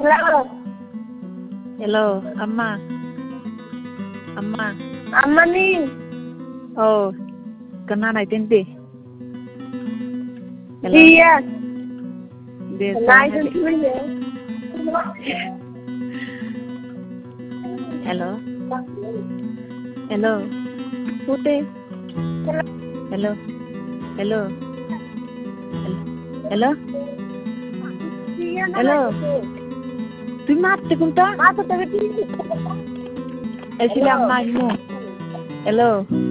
Hello, Amma. Amma. Amma ni. Oh, kena naik tinti. Hello. Iya. Desa. Naik tinti ya. Hello. Hello. Putih. Hello. Hello. Hello. Hello. তুমি মারতে কোনটা? Masuk tapi এই ছিলাম না imo. Hello.